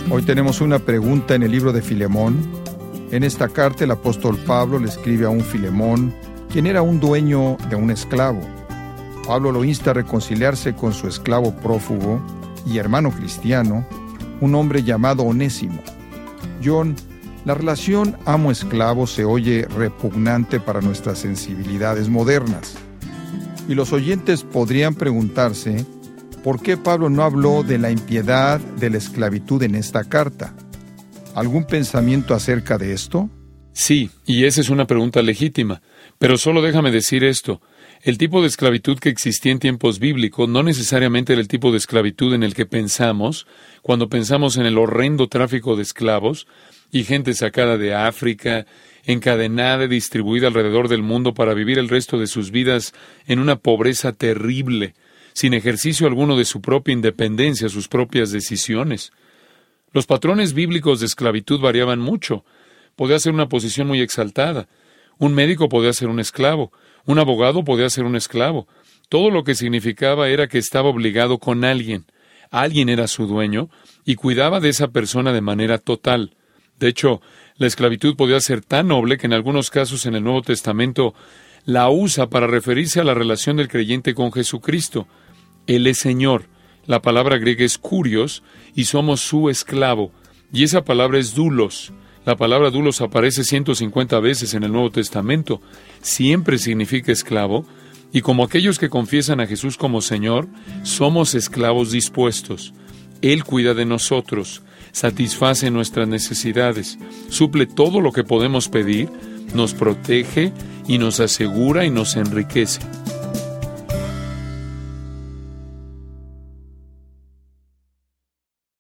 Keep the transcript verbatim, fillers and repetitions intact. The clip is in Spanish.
Hoy tenemos una pregunta en el libro de Filemón. En esta carta el apóstol Pablo le escribe a un Filemón, quien era un dueño de un esclavo. Pablo lo insta a reconciliarse con su esclavo prófugo y hermano cristiano, un hombre llamado Onésimo. John, la relación amo-esclavo se oye repugnante para nuestras sensibilidades modernas. Y los oyentes podrían preguntarse, ¿por qué Pablo no habló de la impiedad de la esclavitud en esta carta? ¿Algún pensamiento acerca de esto? Sí, y esa es una pregunta legítima. Pero solo déjame decir esto. El tipo de esclavitud que existía en tiempos bíblicos no necesariamente era el tipo de esclavitud en el que pensamos cuando pensamos en el horrendo tráfico de esclavos y gente sacada de África, encadenada y distribuida alrededor del mundo para vivir el resto de sus vidas en una pobreza terrible, sin ejercicio alguno de su propia independencia, sus propias decisiones. Los patrones bíblicos de esclavitud variaban mucho. Podía ser una posición muy exaltada. Un médico podía ser un esclavo. Un abogado podía ser un esclavo. Todo lo que significaba era que estaba obligado con alguien. Alguien era su dueño y cuidaba de esa persona de manera total. De hecho, la esclavitud podía ser tan noble que en algunos casos en el Nuevo Testamento la usa para referirse a la relación del creyente con Jesucristo. Él es Señor. La palabra griega es kurios y somos su esclavo. Y esa palabra es doulos. La palabra doulos aparece ciento cincuenta veces en el Nuevo Testamento. Siempre significa esclavo. Y como aquellos que confiesan a Jesús como Señor, somos esclavos dispuestos. Él cuida de nosotros, satisface nuestras necesidades, suple todo lo que podemos pedir, nos protege y nos asegura y nos enriquece.